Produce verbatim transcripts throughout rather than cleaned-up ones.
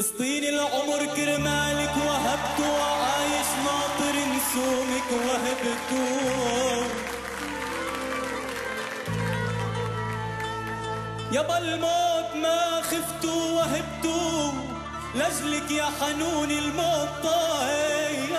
فلسطين العمر كرمالك وهبته، وعايش ناطر نسومك وهبته. يابا الموت ما خفتوا وهبتوا، لاجلك يا حنون الموت طاير.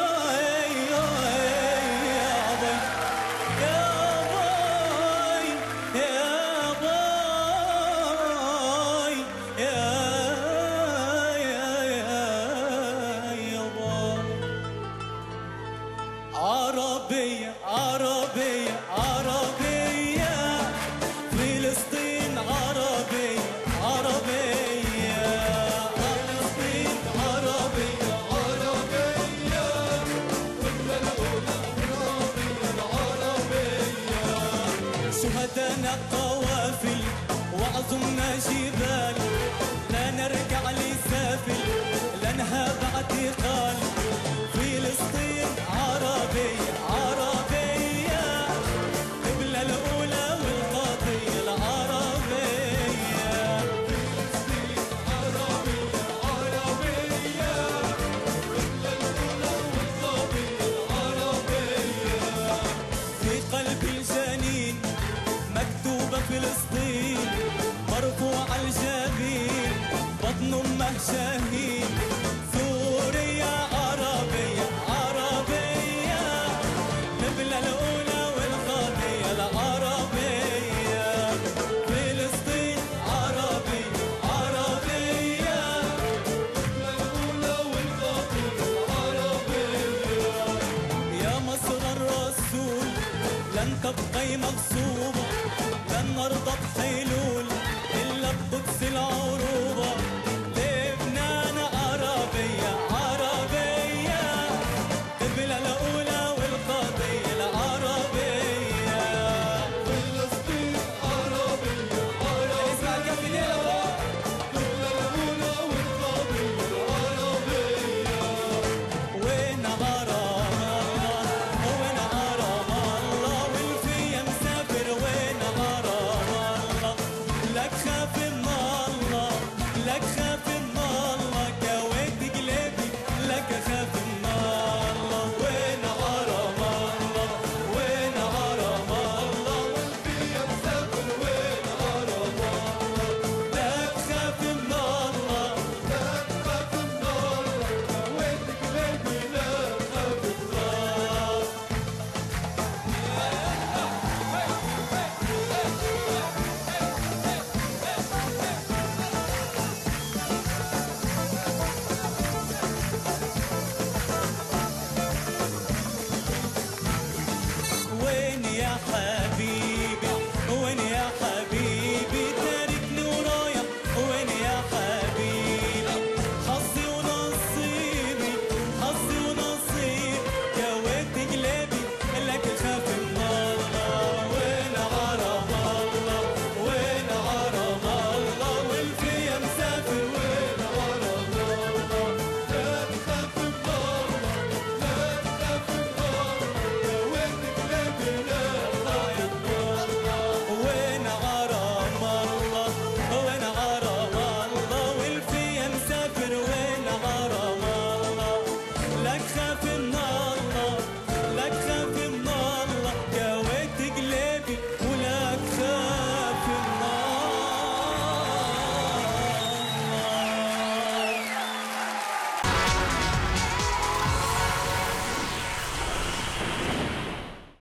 عربية عربية عربية، فلسطين عربية عربية، فلسطين عربية عربية، كل الأولى عربية العربية. شهدانا قوافل وعظمنا جبال، لا نرجع لسافل لا نهاب اعتقال. فلسطين عربية عربية، قبلة الأولى والقضية العربية. فلسطين عربية عربية، قبلة الأولى والقضية العربية. في قلب الجنين مكتوبة فلسطين، مرفوع الجبين بطن أمه شهيد. سوريا عربية عربية، قبلة الأولى والقضية العربية. فلسطين عربية عربية، قبلة الأولى والقضية العربية. يا مصر الرسول لن تبقي مغصوبة، لن نرضى بحيل